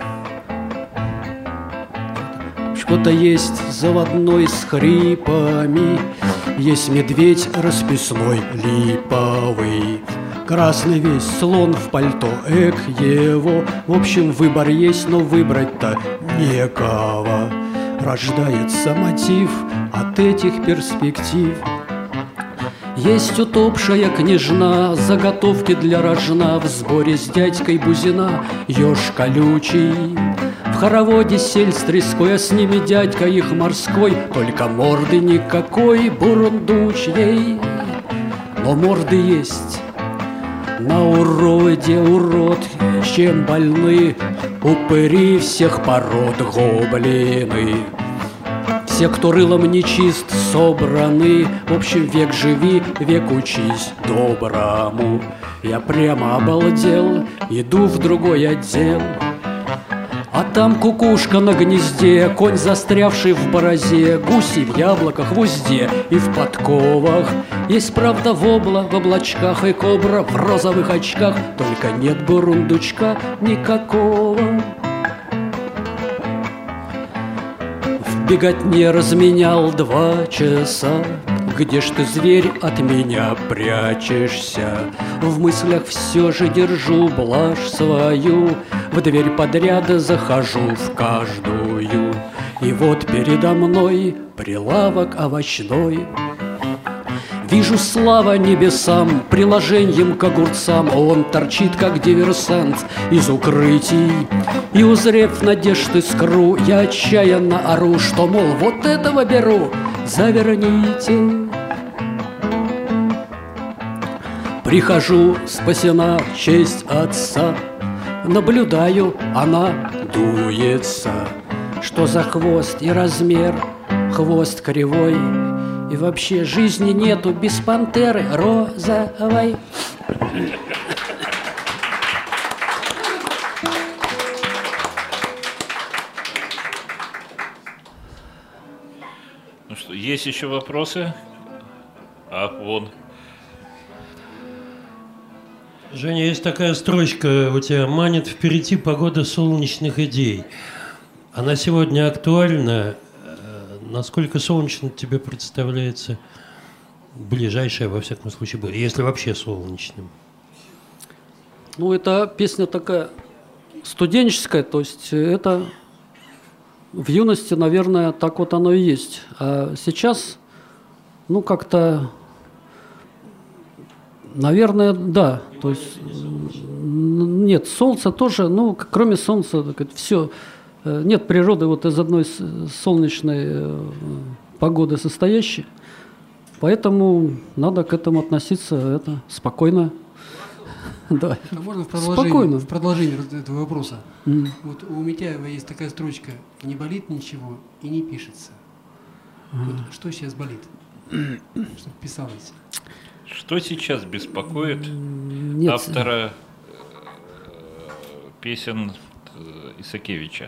Что-то есть заводной с хрипами, есть медведь расписной липовый. Красный весь слон в пальто, эк его. В общем, выбор есть, но выбрать-то некого. Рождается мотив от этих перспектив. Есть утопшая княжна, заготовки для рожна. В сборе с дядькой Бузина еж колючий. В хороводе сель с треской, а с ними дядька их морской. Только морды никакой бурундучьей. Но морды есть. На уроде урод, чем больны упыри всех пород гоблины. Все, кто рылом нечист, собраны. В общем, век живи, век учись доброму. Я прямо обалдел, иду в другой отдел. А там кукушка на гнезде, конь, застрявший в борозе, гуси в яблоках, в узде и в подковах. Есть правда вобла в облачках и кобра в розовых очках, только нет бурундучка никакого. бегать не разменял два часа. Где ж ты, зверь, от меня прячешься? В мыслях все же держу блажь свою, в дверь подряд захожу в каждую. И вот передо мной прилавок овощной. Вижу, слава небесам, приложением к огурцам он торчит, как диверсант из укрытий. И, узрев надежд искру, я отчаянно ору, что, мол, вот этого беру, заверните. Прихожу, спасена честь отца, наблюдаю, она дуется. Что за хвост и размер, хвост кривой, и вообще жизни нету без пантеры розовой. Ну что, есть еще вопросы? А, вон. Женя, есть такая строчка у тебя: «Манит впереди погода солнечных идей». Она сегодня актуальна. Насколько солнечно тебе представляется ближайшее, во всяком случае, будет, если вообще солнечным? Ну, это песня такая студенческая, то есть это в юности, наверное, так вот оно и есть. А сейчас, ну, как-то, наверное, да. То есть нет, солнце тоже, ну, кроме солнца, все. Нет природы вот из одной солнечной погоды состоящей, поэтому надо к этому относиться это спокойно. Да. А можно в продолжение, Спокойно. в продолжение этого вопроса? Mm. Вот у Митяева есть такая строчка: «Не болит ничего и не пишется». Mm. Вот что сейчас болит? Чтобы писалось. Что сейчас беспокоит Нет. автора песен Исакевича?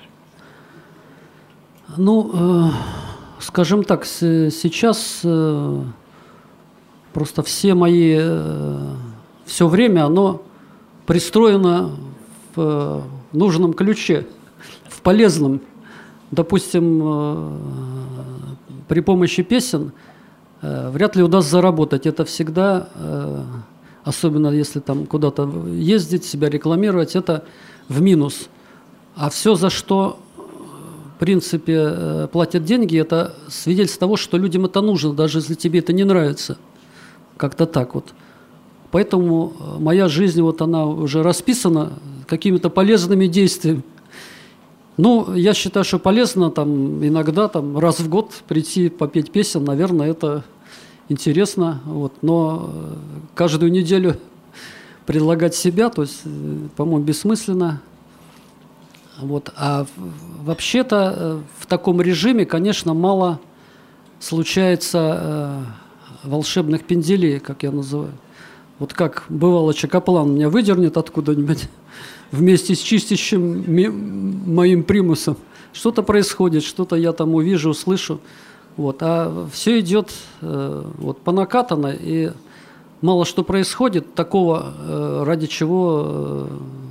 Ну, э, скажем так, с, сейчас э, просто все мои, э, все время оно пристроено в э, нужном ключе, в полезном. Допустим, э, при помощи песен э, вряд ли удастся заработать. Это всегда, э, особенно если там куда-то ездить, себя рекламировать, это в минус. А все, за что в принципе платят деньги, это свидетельство того, что людям это нужно, даже если тебе это не нравится. Как-то так вот. Поэтому моя жизнь, вот она уже расписана какими-то полезными действиями. Ну, я считаю, что полезно там иногда там, раз в год прийти попеть песен, наверное, это интересно. Вот. Но каждую неделю предлагать себя, то есть, по-моему, бессмысленно. Вот. А вообще-то в таком режиме, конечно, мало случается э, волшебных пенделей, как я называю. Вот как бывало, Чакоплан меня выдернет откуда-нибудь вместе с чистящим ми- моим примусом. Что-то происходит, что-то я там увижу, услышу. Вот. А все идет э, вот, по накатанной, и мало что происходит такого, э, ради чего... Э,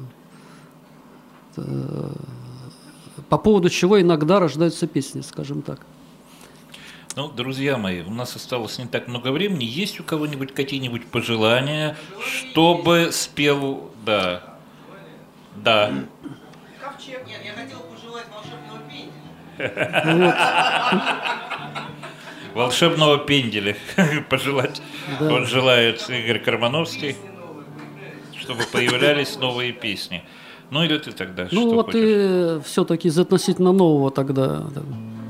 по поводу чего иногда рождаются песни, скажем так. Ну, друзья мои, у нас осталось не так много времени. Есть у кого-нибудь какие-нибудь пожелания, чтобы спел... Да. Да. Ковчег. Нет, я хотел пожелать волшебного пенделя. Волшебного пенделя пожелать. Он желает Игорь Кармановский, чтобы появлялись новые песни. Ну или ты тогда ну, что вот хочешь? и все-таки из относительно нового тогда. Да.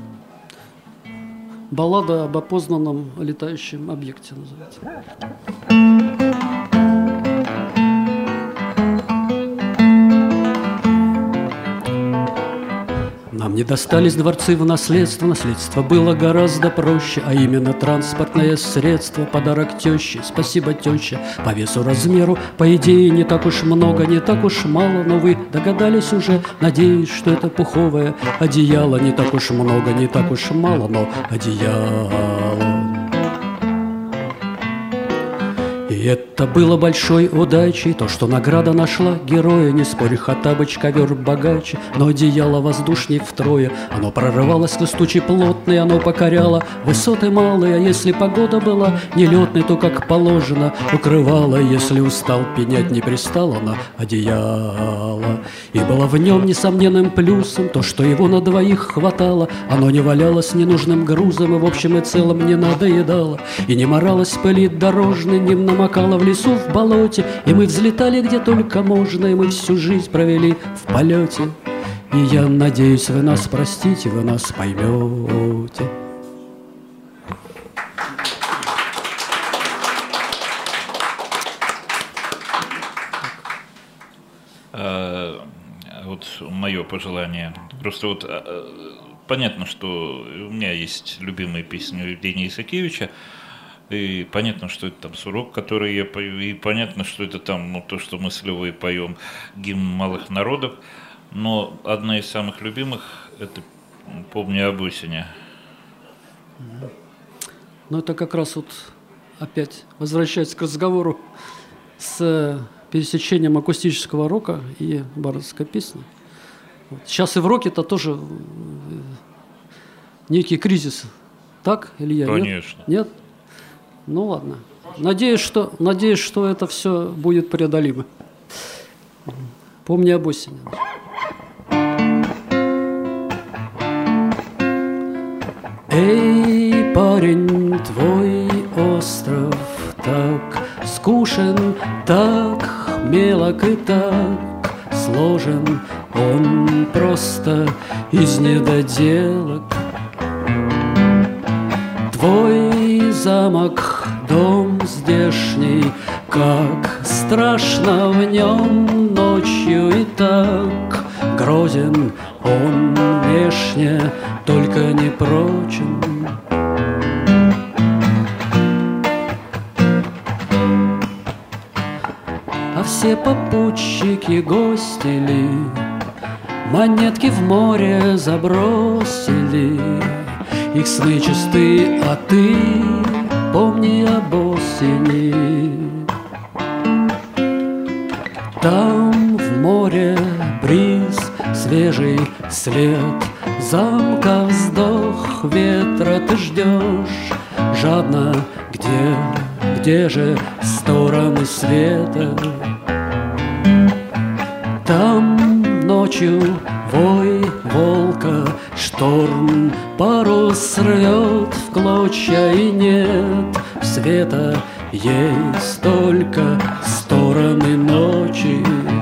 Баллада об опознанном летающем объекте называется. Нам не достались дворцы в наследство, наследство было гораздо проще, а именно транспортное средство, подарок теще. Спасибо, теща, по весу, размеру, по идее не так уж много, не так уж мало, но вы догадались уже, надеюсь, что это пуховое одеяло. Не так уж много, не так уж мало, но одеяло. И И это было большой удачей, то, что награда нашла героя. Не спорь, Хоттабыч ковер богаче, но одеяло воздушней втрое. Оно прорывалось на стучи плотный, оно покоряло высоты малые. А если погода была нелетной, то, как положено, укрывало. Если устал, пенять не пристало на одеяло. И было в нем несомненным плюсом то, что его на двоих хватало. Оно не валялось ненужным грузом и в общем и целом не надоедало. И не моралось пыли дорожной, не намокало в лесу, в болоте. И мы взлетали где только можно, и мы всю жизнь провели в полете. И я надеюсь, вы нас простите, вы нас поймете. А, вот мое пожелание. Просто вот понятно, что у меня есть любимые песни Евгения Исакевича. И понятно, что это там сурок, который я пою, и понятно, что это там, ну, то, что мы с Левой поем, гимн малых народов. Но одна из самых любимых – это «Помни об осени». Ну, это как раз вот опять возвращаясь к разговору с пересечением акустического рока и бардовской песни. Сейчас и в роке это тоже некий кризис. Так, Илья? Конечно. Нет? Нет? Ну ладно. Надеюсь, что, надеюсь, что это все будет преодолимо. Помни об осени. Эй, парень, твой остров так скучен, так мелок и так сложен. Он просто из недоделок. Твой замок, дом здешний, как страшно в нем ночью и так грозен он внешне, только не прочен. А все попутчики гости ли монетки в море забросили. Их сны чисты, а ты помни об осени. Там в море бриз, свежий след, замка вздох, ветра ты ждешь жадно. Где, где же стороны света? Там ночью вой волка, шторм парус рвет в клочья, и нет света, есть только стороны ночи.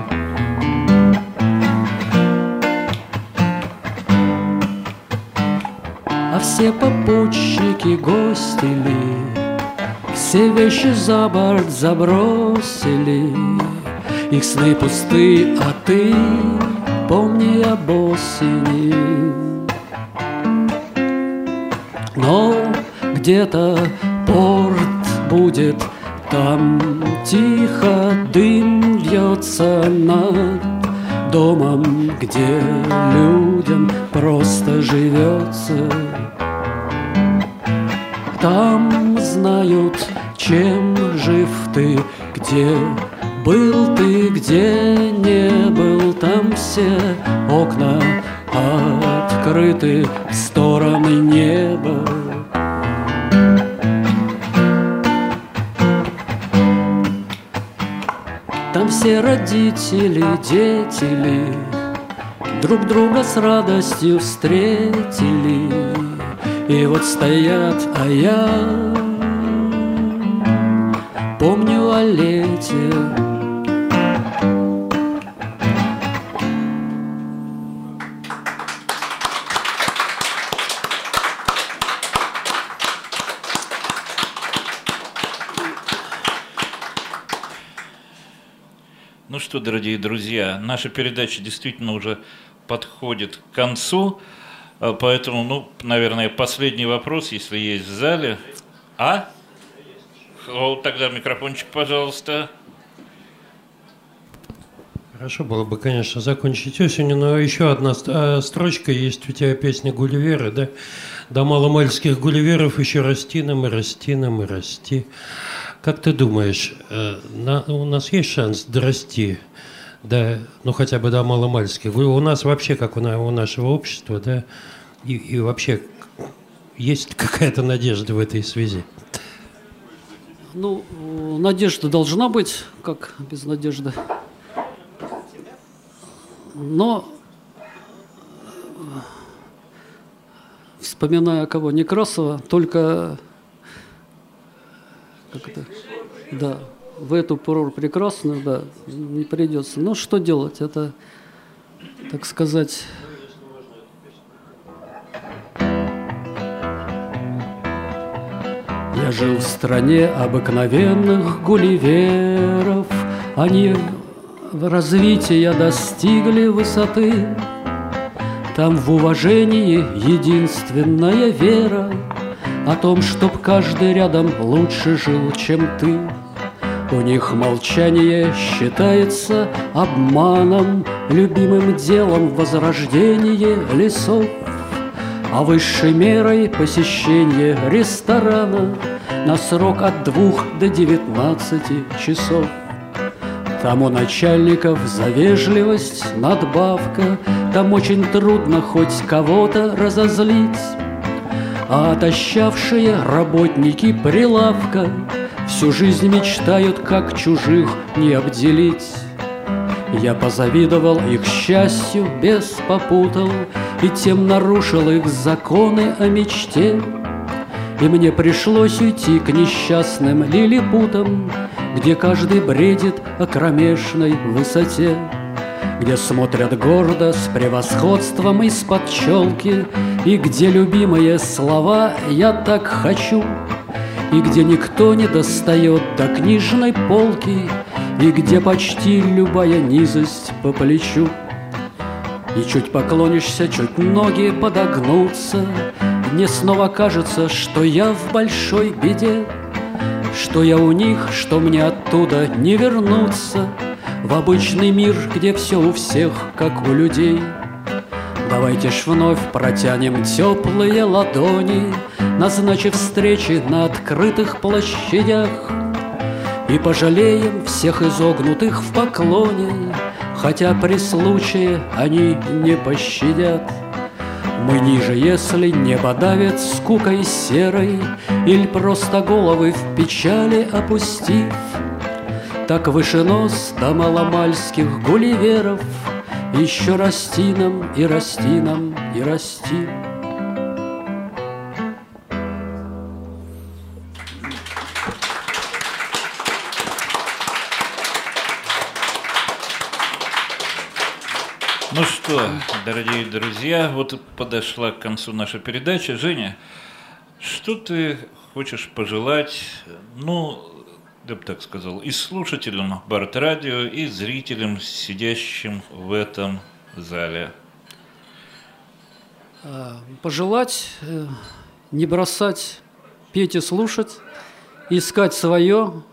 А все попутчики гости ли, все вещи за борт забросили. Их сны пусты, а ты помни об осени. Но где-то порт будет, там тихо дым вьется над домом, где людям просто живется. Там знают, чем жив ты, где был ты, где не был. Там все окна открыты в стороны неба. Там все родители, дети ли друг друга с радостью встретили. И вот стоят, а я помню о лете. Ну что, дорогие друзья, наша передача действительно уже подходит к концу, поэтому, ну, наверное, последний вопрос, если есть в зале. А? О, тогда микрофончик, пожалуйста. Хорошо было бы, конечно, закончить осенью, но еще одна строчка есть у тебя, песня Гулливера, да? До маломальских Гулливеров еще расти нам и расти нам и расти. как ты думаешь, э, на, у нас есть шанс дорасти до, ну хотя бы до маломальских? У нас вообще, как у, на, у нашего общества, да, и, и вообще есть какая-то надежда в этой связи? Ну, надежда должна быть, как без надежды. Но, вспоминая кого, Некрасова, только как это, да, в эту пору прекрасную, да, не придется. Но что делать? Это, так сказать... Я жил в стране обыкновенных гулливеров. Они в развитии достигли высоты. Там в уважении единственная вера о том, чтоб каждый рядом лучше жил, чем ты. У них молчание считается обманом, любимым делом возрождение лесов, а высшей мерой посещение ресторана на срок от двух до девятнадцати часов. Там у начальников за вежливость надбавка, там очень трудно хоть кого-то разозлить, а отощавшие работники прилавка всю жизнь мечтают, как чужих не обделить. Я позавидовал их счастью, без попутал, и тем нарушил их законы о мечте. И мне пришлось уйти к несчастным лилипутам, где каждый бредит о кромешной высоте, где смотрят гордо с превосходством из-под челки, и где любимые слова «я так хочу», и где никто не достает до книжной полки, и где почти любая низость по плечу. И чуть поклонишься, чуть ноги подогнутся, мне снова кажется, что я в большой беде, что я у них, что мне оттуда не вернуться, в обычный мир, где все у всех, как у людей. Давайте ж вновь протянем теплые ладони, назначив встречи на открытых площадях, и пожалеем всех изогнутых в поклоне, хотя при случае они не пощадят. Мы ниже, если небо давит скукой серой, или просто головы в печали опустив, так выше нос до маломальских гулливеров еще расти нам и расти нам и расти. Ну что, дорогие друзья, вот подошла к концу наша передача. Женя, что ты хочешь пожелать, ну, я бы так сказал, и слушателям Бард-радио, и зрителям, сидящим в этом зале? Пожелать не бросать петь и слушать, искать свое,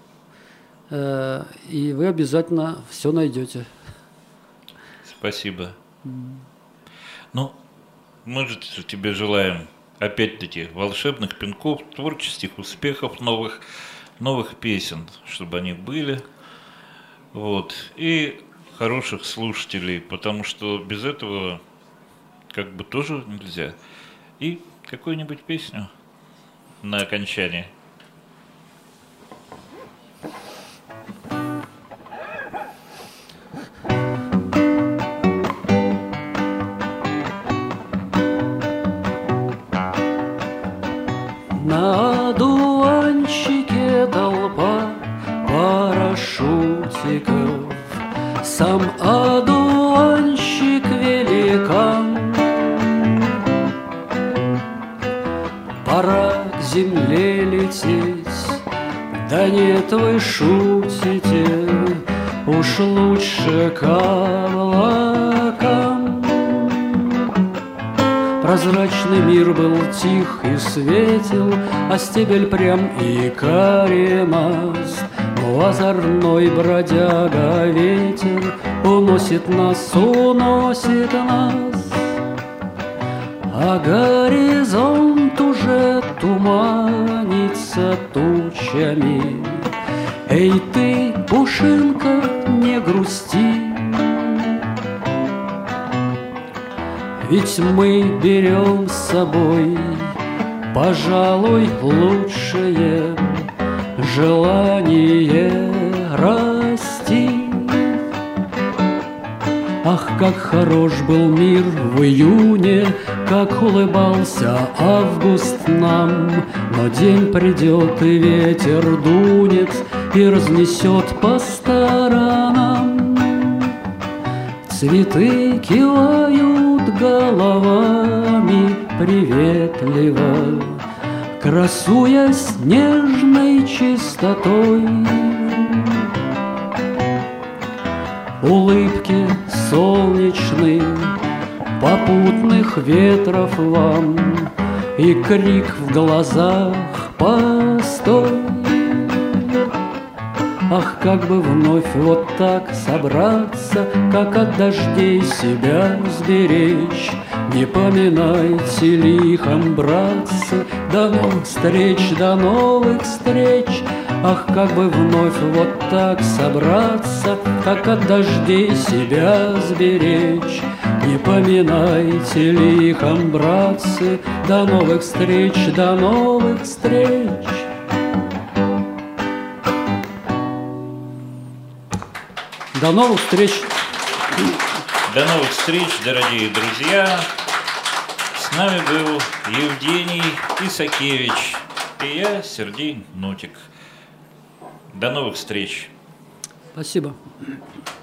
и вы обязательно все найдете. Спасибо. Ну, мы же тебе желаем, опять-таки, волшебных пинков, творческих успехов, новых, новых песен, чтобы они были, вот, и хороших слушателей, потому что без этого как бы тоже нельзя. И какую-нибудь песню на окончание. На одуванчике толпа парашютиков, сам одуванчик великан. Пора к земле лететь, да нет, вы шутите, уж лучше к облакам. Прозрачный мир был тих и светел, а стебель прям и каремаст. Но озорной бродяга ветер уносит нас, уносит нас, а горизонт уже туманится тучами. Эй ты, пушинка, не грусти, ведь мы берем с собой, пожалуй, лучшее желание расти. Ах, как хорош был мир в июне, как улыбался август нам. Но день придет, и ветер дунет, и разнесет по сторонам. Цветы кивают головами приветливо, красуясь нежной чистотой. Улыбки солнечные, попутных ветров вам, и крик в глазах «Постой!». Ах, как бы вновь вот так собраться, как от дождей себя сберечь. Не поминайте лихом, братцы, до новых встреч, до новых встреч. Ах, как бы вновь вот так собраться, как от дождей себя сберечь. Не поминайте лихом, братцы, до новых встреч, до новых встреч. До новых встреч. До новых встреч, дорогие друзья. С нами был Евгений Исакевич и я, Сергей Нотик. До новых встреч. Спасибо.